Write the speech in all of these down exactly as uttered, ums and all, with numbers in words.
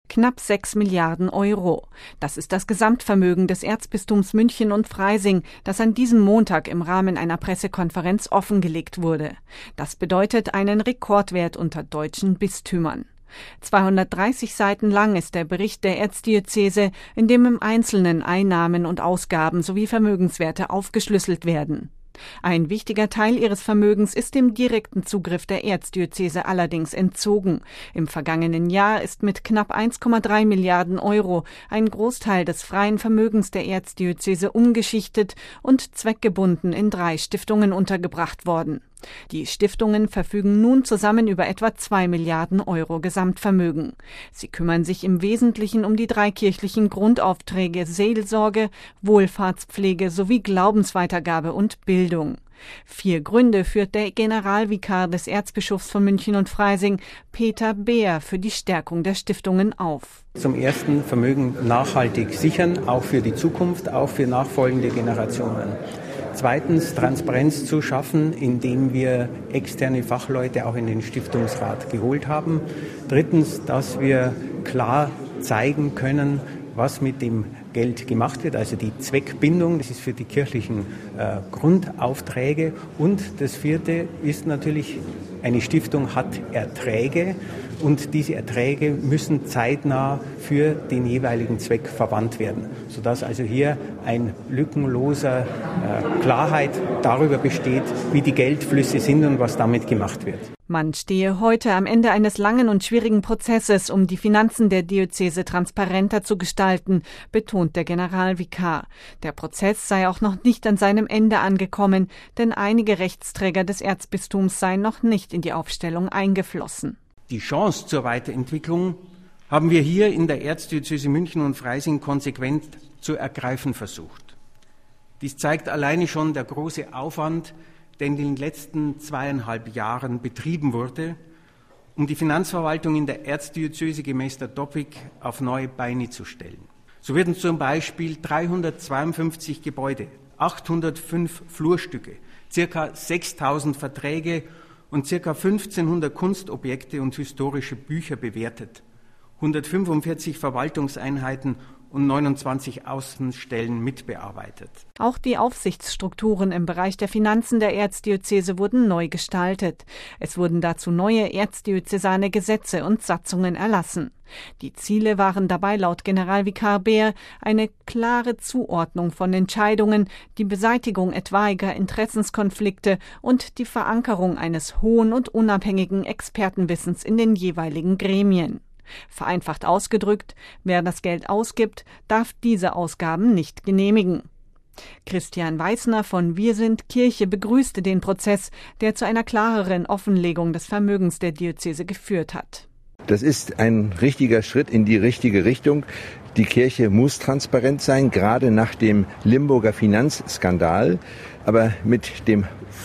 Knapp sechs Milliarden Euro. Das ist das Gesamtvermögen des Erzbistums München und Freising, das an diesem Montag im Rahmen einer Pressekonferenz offengelegt wurde. Das bedeutet einen Rekordwert unter deutschen Bistümern. zweihundertdreißig Seiten lang ist der Bericht der Erzdiözese, in dem im Einzelnen Einnahmen und Ausgaben sowie Vermögenswerte aufgeschlüsselt werden. Ein wichtiger Teil ihres Vermögens ist dem direkten Zugriff der Erzdiözese allerdings entzogen. Im vergangenen Jahr ist mit knapp eins Komma drei Milliarden Euro ein Großteil des freien Vermögens der Erzdiözese umgeschichtet und zweckgebunden in drei Stiftungen untergebracht worden. Die Stiftungen verfügen nun zusammen über etwa zwei Milliarden Euro Gesamtvermögen. Sie kümmern sich im Wesentlichen um die drei kirchlichen Grundaufträge Seelsorge, Wohlfahrtspflege sowie Glaubensweitergabe und Bildung. Vier Gründe führt der Generalvikar des Erzbischofs von München und Freising, Peter Beer, für die Stärkung der Stiftungen auf. Zum Ersten Vermögen nachhaltig sichern, auch für die Zukunft, auch für nachfolgende Generationen. Zweitens Transparenz zu schaffen, indem wir externe Fachleute auch in den Stiftungsrat geholt haben. Drittens, dass wir klar zeigen können, was mit dem Geld gemacht wird, also die Zweckbindung, das ist für die kirchlichen äh, Grundaufträge. Und das vierte ist natürlich, eine Stiftung hat Erträge und diese Erträge müssen zeitnah für den jeweiligen Zweck verwandt werden, sodass also hier ein lückenloser äh, Klarheit darüber besteht, wie die Geldflüsse sind und was damit gemacht wird. Man stehe heute am Ende eines langen und schwierigen Prozesses, um die Finanzen der Diözese transparenter zu gestalten, betont der Generalvikar. Der Prozess sei auch noch nicht an seinem Ende angekommen, denn einige Rechtsträger des Erzbistums seien noch nicht in die Aufstellung eingeflossen. Die Chance zur Weiterentwicklung haben wir hier in der Erzdiözese München und Freising konsequent zu ergreifen versucht. Dies zeigt alleine schon der große Aufwand, der in den letzten zweieinhalb Jahren betrieben wurde, um die Finanzverwaltung in der Erzdiözese gemäß der Topic auf neue Beine zu stellen. So werden zum Beispiel dreihundertzweiundfünfzig Gebäude, achthundertfünf Flurstücke, circa sechstausend Verträge und circa fünfzehnhundert Kunstobjekte und historische Bücher bewertet, hundertfünfundvierzig Verwaltungseinheiten und neunundzwanzig Außenstellen mitbearbeitet. Auch die Aufsichtsstrukturen im Bereich der Finanzen der Erzdiözese wurden neu gestaltet. Es wurden dazu neue erzdiözesane Gesetze und Satzungen erlassen. Die Ziele waren dabei laut Generalvikar Beer eine klare Zuordnung von Entscheidungen, die Beseitigung etwaiger Interessenskonflikte und die Verankerung eines hohen und unabhängigen Expertenwissens in den jeweiligen Gremien. Vereinfacht ausgedrückt, wer das Geld ausgibt, darf diese Ausgaben nicht genehmigen. Christian Weißner von Wir sind Kirche begrüßte den Prozess, der zu einer klareren Offenlegung des Vermögens der Diözese geführt hat. Das ist ein richtiger Schritt in die richtige Richtung. Die Kirche muss transparent sein, gerade nach dem Limburger Finanzskandal. Aber mit dem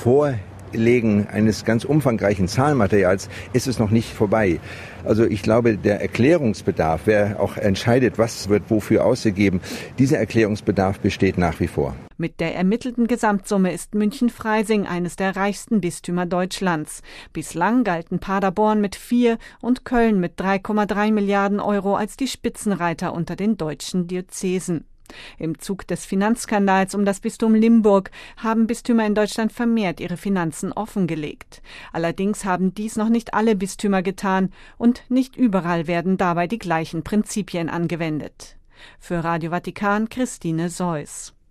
Vorlegen eines ganz umfangreichen Zahlenmaterials ist es noch nicht vorbei. Also ich glaube, der Erklärungsbedarf, wer auch entscheidet, was wird wofür ausgegeben, dieser Erklärungsbedarf besteht nach wie vor. Mit der ermittelten Gesamtsumme ist München-Freising eines der reichsten Bistümer Deutschlands. Bislang galten Paderborn mit vier und Köln mit drei Komma drei Milliarden Euro als die Spitzenreiter unter den deutschen Diözesen. Im Zug des Finanzskandals um das Bistum Limburg haben Bistümer in Deutschland vermehrt ihre Finanzen offengelegt. Allerdings haben dies noch nicht alle Bistümer getan und nicht überall werden dabei die gleichen Prinzipien angewendet. Für Radio Vatikan Christine Seuss.